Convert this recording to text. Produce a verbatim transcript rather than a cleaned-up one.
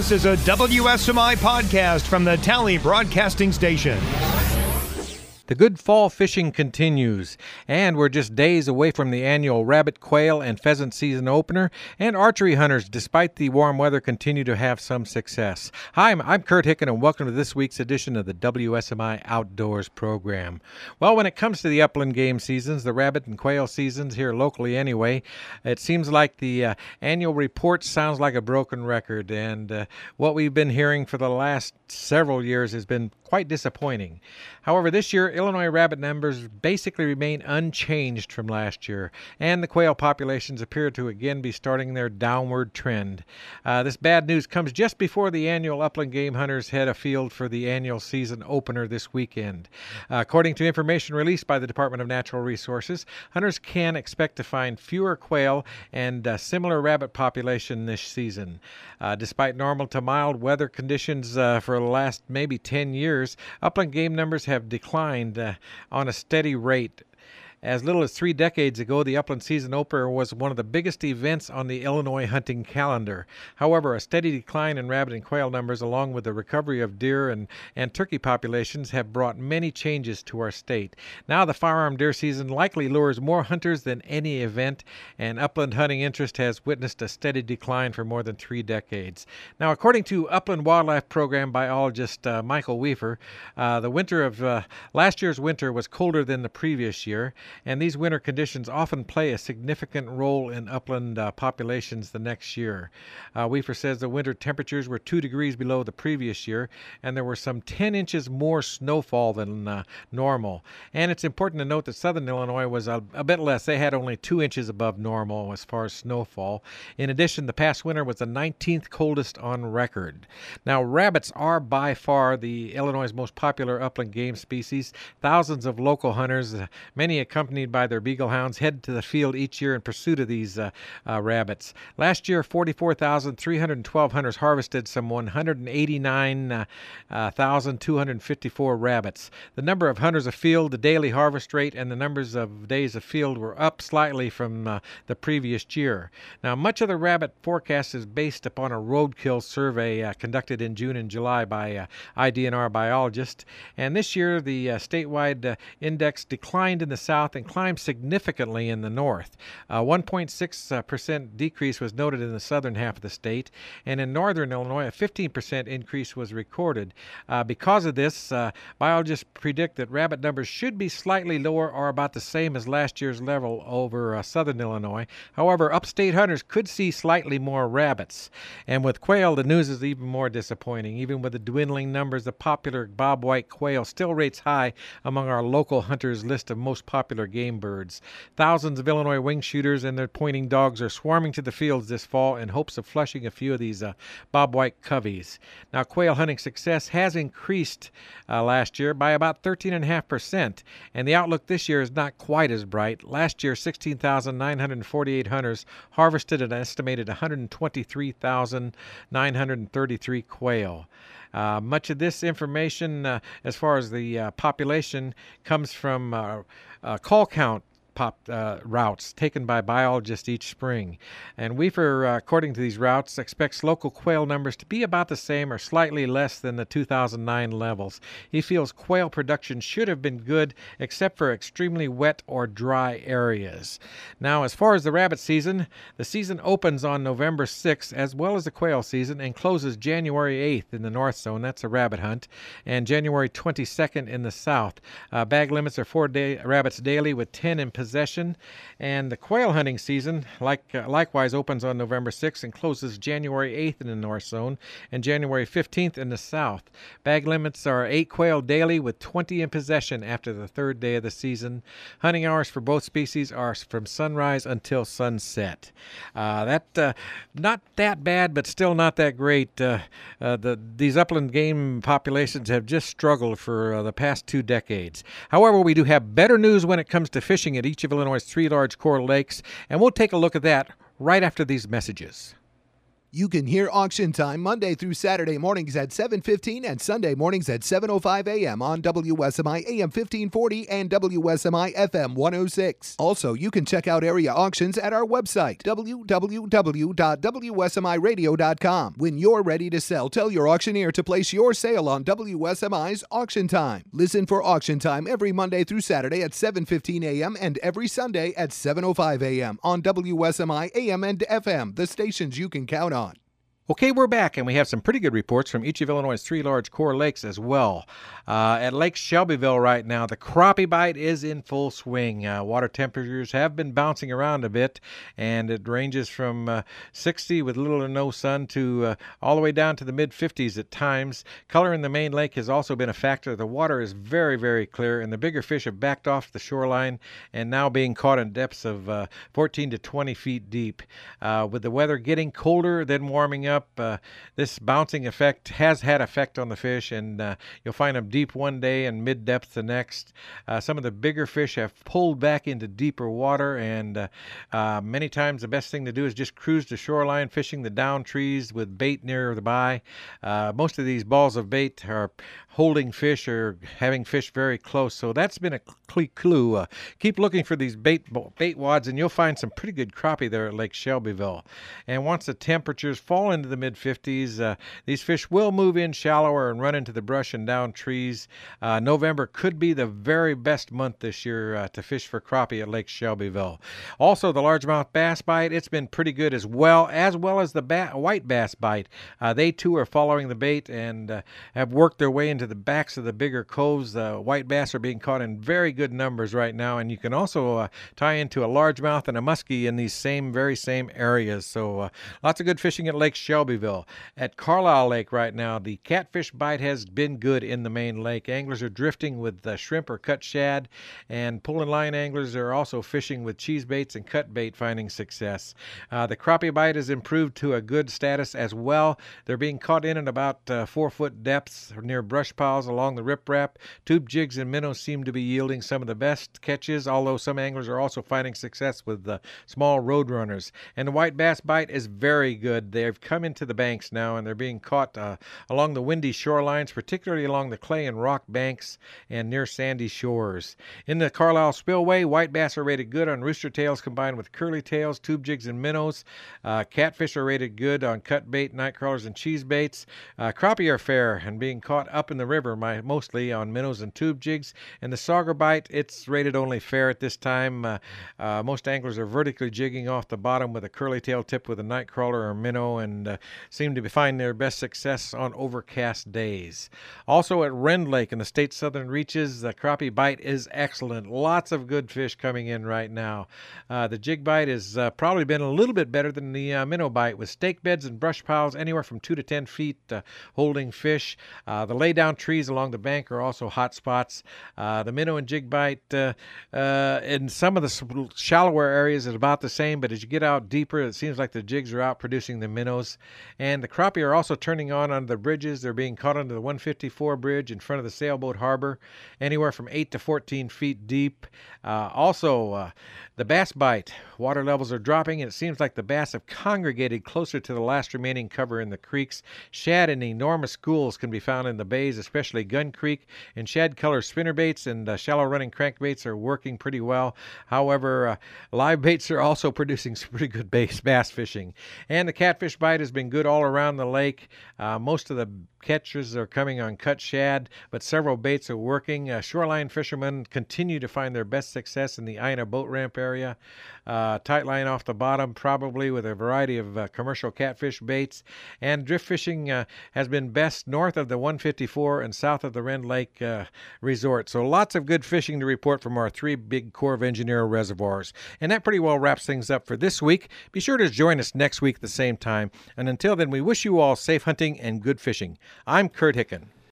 This is a W S M I podcast from the Tally Broadcasting Station. The good fall fishing continues, and we're just days away from the annual rabbit, quail, and pheasant season opener, and archery hunters, despite the warm weather, continue to have some success. Hi, I'm, I'm Kurt Hicken, and welcome to this week's edition of the W S M I Outdoors program. Well, when it comes to the upland game seasons, the rabbit and quail seasons here locally anyway, it seems like the uh, annual report sounds like a broken record, and uh, what we've been hearing for the last several years has been quite disappointing. However, this year, Illinois rabbit numbers basically remain unchanged from last year, and the quail populations appear to again be starting their downward trend. Uh, this bad news comes just before the annual upland game hunters head afield for the annual season opener this weekend. Uh, according to information released by the Department of Natural Resources, hunters can expect to find fewer quail and uh, similar rabbit population this season. Uh, despite normal to mild weather conditions uh, for the last maybe ten years, upland game numbers have declined uh, on a steady rate. As little as three decades ago, the upland season opener was one of the biggest events on the Illinois hunting calendar. However, a steady decline in rabbit and quail numbers, along with the recovery of deer and, and turkey populations, have brought many changes to our state. Now the firearm deer season likely lures more hunters than any event, and upland hunting interest has witnessed a steady decline for more than three decades. Now, according to Upland Wildlife Program biologist uh, Michael Weaver, uh, the winter of uh, last year's winter was colder than the previous year, and these winter conditions often play a significant role in upland uh, populations the next year. Uh, Weaver says the winter temperatures were two degrees below the previous year, and there were some ten inches more snowfall than uh, normal. And it's important to note that southern Illinois was a, a bit less. They had only two inches above normal as far as snowfall. In addition, the past winter was the nineteenth coldest on record. Now, rabbits are by far the Illinois' most popular upland game species. Thousands of local hunters, uh, many accompanied by their beagle hounds, head to the field each year in pursuit of these uh, uh, rabbits. Last year, forty-four thousand three hundred twelve hunters harvested some one hundred eighty-nine thousand two hundred fifty-four rabbits. The number of hunters afield, the daily harvest rate, and the numbers of days afield were up slightly from uh, the previous year. Now, much of the rabbit forecast is based upon a roadkill survey uh, conducted in June and July by uh, I D N R biologists, and this year the uh, statewide uh, index declined in the south and climbed significantly in the north. A one point six percent decrease was noted in the southern half of the state, and in northern Illinois, a fifteen percent increase was recorded. Uh, because of this, uh, biologists predict that rabbit numbers should be slightly lower or about the same as last year's level over uh, southern Illinois. However, upstate hunters could see slightly more rabbits. And with quail, the news is even more disappointing. Even with the dwindling numbers, the popular bobwhite quail still rates high among our local hunters' list of most popular game birds. Thousands of Illinois wing shooters and their pointing dogs are swarming to the fields this fall in hopes of flushing a few of these uh, bobwhite coveys. Now, quail hunting success has increased uh, last year by about thirteen point five percent, and the outlook this year is not quite as bright. Last year, sixteen thousand nine hundred forty-eight hunters harvested an estimated one hundred twenty-three thousand nine hundred thirty-three quail. Uh, much of this information, uh, as far as the uh, population, comes from uh, uh, call count pop uh, routes taken by biologists each spring. And Weaver, uh, according to these routes, expects local quail numbers to be about the same or slightly less than the two thousand nine levels. He feels quail production should have been good except for extremely wet or dry areas. Now, as far as the rabbit season, the season opens on November sixth, as well as the quail season, and closes January eighth in the north zone. That's a rabbit hunt. And January twenty-second in the south. Uh, bag limits are four day- rabbits daily with ten in possession, and the quail hunting season like uh, likewise opens on November sixth and closes January eighth in the north zone and January fifteenth in the south. Bag limits are eight quail daily with twenty in possession after the third day of the season. Hunting hours for both species are from sunrise until sunset. Uh, that uh, not that bad, but still not that great. Uh, uh, the these upland game populations have just struggled for uh, the past two decades. However, we do have better news when it comes to fishing at each of Illinois' three large core lakes, and we'll take a look at that right after these messages. You can hear Auction Time Monday through Saturday mornings at seven fifteen and Sunday mornings at seven oh five a.m. on W S M I A M fifteen forty and W S M I F M one oh six. Also, you can check out area auctions at our website, w w w dot w s m i radio dot com. When you're ready to sell, tell your auctioneer to place your sale on W S M I's Auction Time. Listen for Auction Time every Monday through Saturday at seven fifteen a.m. and every Sunday at seven oh five a.m. on W S M I A M and F M, the stations you can count on. Okay, we're back, and we have some pretty good reports from each of Illinois' three large core lakes as well. Uh, at Lake Shelbyville right now, the crappie bite is in full swing. Uh, water temperatures have been bouncing around a bit, and it ranges from uh, sixty with little or no sun to uh, all the way down to the mid fifties at times. Color in the main lake has also been a factor. The water is very, very clear, and the bigger fish have backed off the shoreline and now being caught in depths of uh, fourteen to twenty feet deep. Uh, with the weather getting colder, then warming up, Up, uh, this bouncing effect has had effect on the fish, and uh, you'll find them deep one day and mid-depth the next. Uh, some of the bigger fish have pulled back into deeper water, and uh, uh, many times the best thing to do is just cruise the shoreline, fishing the down trees with bait near the by. Uh, most of these balls of bait are holding fish or having fish very close, so that's been a clue. Uh, keep looking for these bait bait wads, and you'll find some pretty good crappie there at Lake Shelbyville. And once the temperatures fall into the mid fifties, uh, these fish will move in shallower and run into the brush and down trees. Uh, November could be the very best month this year uh, to fish for crappie at Lake Shelbyville. Also, the largemouth bass bite, it's been pretty good as well, as well as the ba- white bass bite. Uh, they too are following the bait and uh, have worked their way into the backs of the bigger coves. The uh, white bass are being caught in very good numbers right now, and you can also uh, tie into a largemouth and a muskie in these same, very same areas. So uh, lots of good fishing at Lake Shelbyville. At Carlisle Lake right now, the catfish bite has been good in the main lake. Anglers are drifting with uh, shrimp or cut shad, and pulling line anglers are also fishing with cheese baits and cut bait, finding success. Uh, the crappie bite has improved to a good status as well. They're being caught in at about uh, four foot depths near brush piles along the riprap. Tube jigs and minnows seem to be yielding some of the best catches, although some anglers are also finding success with the small road runners. And the white bass bite is very good. They've come into the banks now, and they're being caught uh, along the windy shorelines, particularly along the clay and rock banks and near sandy shores. In the Carlisle Spillway, white bass are rated good on rooster tails combined with curly tails, tube jigs, and minnows. Uh, catfish are rated good on cut bait, night crawlers, and cheese baits. Uh, crappie are fair and being caught up in the river, my, mostly on minnows and tube jigs. And the sauger bite, it's rated only fair at this time. Uh, uh, most anglers are vertically jigging off the bottom with a curly tail tip with a night crawler or minnow, and uh, seem to be find their best success on overcast days. Also at Rend Lake in the state's southern reaches, the crappie bite is excellent. Lots of good fish coming in right now. Uh, the jig bite has uh, probably been a little bit better than the uh, minnow bite, with stake beds and brush piles anywhere from two to ten feet uh, holding fish. Uh, the lay down trees along the bank are also hot spots. Uh, the minnow and jig bite uh, uh, in some of the shallower areas is about the same, but as you get out deeper, it seems like the jigs are out producing the minnows. And the crappie are also turning on on the bridges. They're being caught under the one fifty-four bridge in front of the sailboat harbor, anywhere from eight to fourteen feet deep. Uh, also, uh, the bass bite, water levels are dropping, and it seems like the bass have congregated closer to the last remaining cover in the creeks. Shad in enormous schools can be found in the bays, especially Gun Creek, and shad color spinnerbaits and uh, shallow running crankbaits are working pretty well. However, uh, live baits are also producing some pretty good bass, bass fishing. And the catfish bite has been good all around the lake. Uh, most of the catches are coming on cut shad, but several baits are working. Uh, shoreline fishermen continue to find their best success in the Ina boat ramp area. Uh, tight line off the bottom, probably with a variety of uh, commercial catfish baits. And drift fishing uh, has been best north of the one fifty-four and south of the Rend Lake uh, resort. So lots of good fishing to report from our three big Corps of Engineer reservoirs. And that pretty well wraps things up for this week. Be sure to join us next week at the same time. And until then, we wish you all safe hunting and good fishing. I'm Kurt Hicken.